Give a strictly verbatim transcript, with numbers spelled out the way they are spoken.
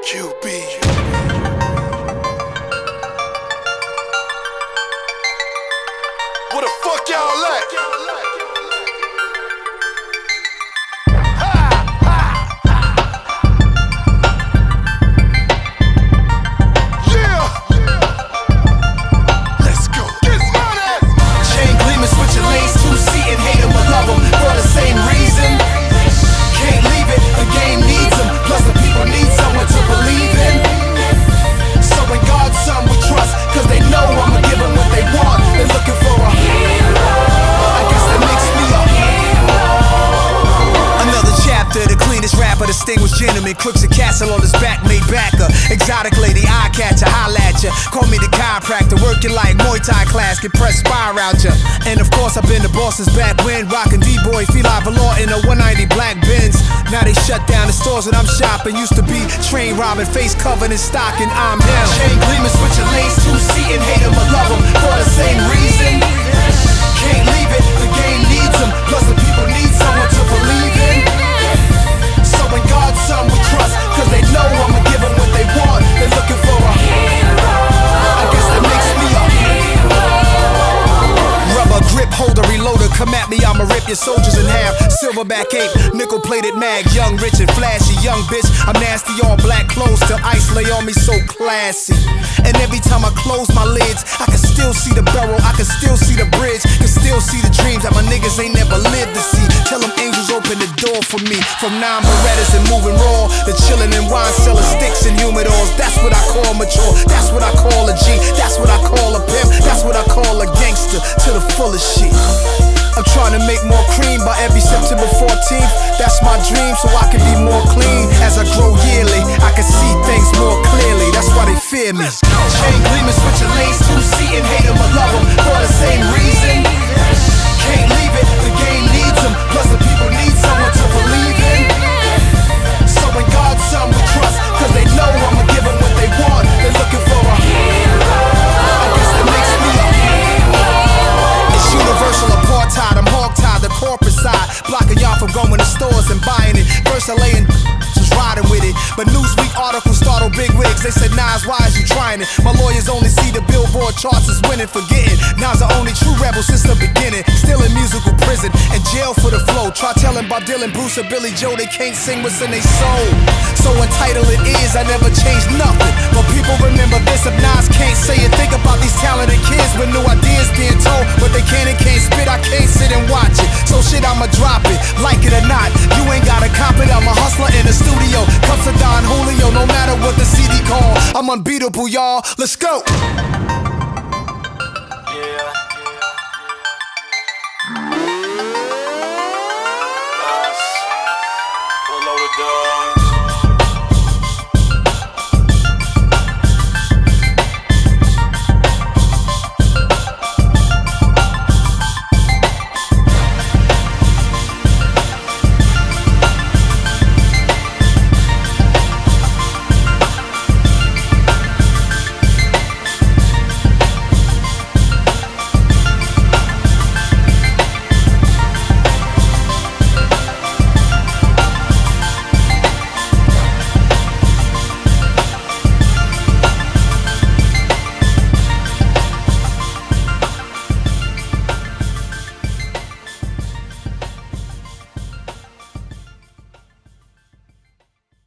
Q B. Where the fuck y'all at? Distinguished gentleman, crooks a castle on his back, made backer. Exotic lady, eye catcher, holla at ya. Call me the chiropractor, working like Muay Thai class, can press fire out ya. And of course, I've been to Boston's back when rockin' D-boy, Feli Valor in a one ninety black Benz. Now they shut down the stores that I'm shopping. Used to be train robbing, face covered in stocking. I'm him. Chain gleaming, switching lanes, two seating, hate him or love him for the same reason. Can't leave it, the game needs him. Plus the people need someone to believe in. In God's son we trust, cause they know I'ma give them what they want. They're looking for a hero. I guess that makes me a hero. Rubber grip holder, reloader, come at me, I'ma rip your soldiers in half. Silverback ape, nickel plated mag, young, rich and flashy, young bitch. I'm nasty, all black clothes till ice lay on me, so classy. And every time I close my lids, I can still see the barrel, I can still see the bridge, can still see the dreams that my niggas ain't never lived to see. Tell them angels open the door for me. From nine Berettas and moving raw, the chillin' and wine selling sticks and humidors. That's what I call mature, that's what I call a G, that's what I call a pimp, that's what I call a gangster to the fullest shit. I'm trying to make more cream by every September fourteenth. That's my dream, so I can be more clean. As I grow yearly, I can see things more clearly. That's why they fear me. Chain gleaming, switching lanes, two seating, hate him or love him for the same reason. Can't leave it, the game needs him. Plus the people need someone to believe in. So in God's son we trust, cause they know I'ma give them what they want. They're looking for a hero. I guess that makes me a hero. It's universal apartheid, I'm hog-tied, the corporate side, blocking y'all from going to stores and buying it. First I lay in just riding with it, but Newsweek articles startled big wigs. They said, Nas, why is you trying it? My lawyers only see the Billboard charts as winning, forgetting Nas the only true rebel since the beginning. Still in musical prison and jail for the flow. Try telling Bob Dylan, Bruce or Billy Joe they can't sing what's in their soul. So entitled it is, I never changed nothing. But people remember this, if Nas can't say it. Think about these talented kids with new ideas being told, but they can't and can't spit, I can't sit and watch it. So shit, I'ma drop it, like it or not. You ain't gotta cop it, I'm a hustler in the studio. Cups of Don Julio, no matter what the C D call. I'm unbeatable, y'all, let's go. Yeah. Nas, pull out the dog.